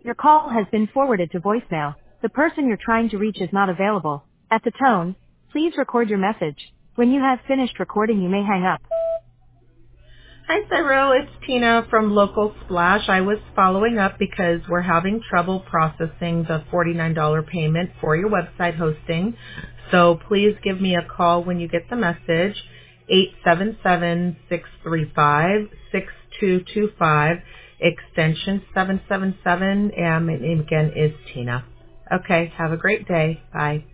Your call has been forwarded to voicemail. The person you're trying to reach is not available. At the tone, please record your message. When you have finished recording, you may hang up. Hi, Cyril. It's Tina from Local Splash. I was following up because we're having trouble processing the $49 payment for your website hosting. So please give me a call when you get the message, 877-635-6225, extension 777, and my name again is Tina. Okay, have a great day. Bye.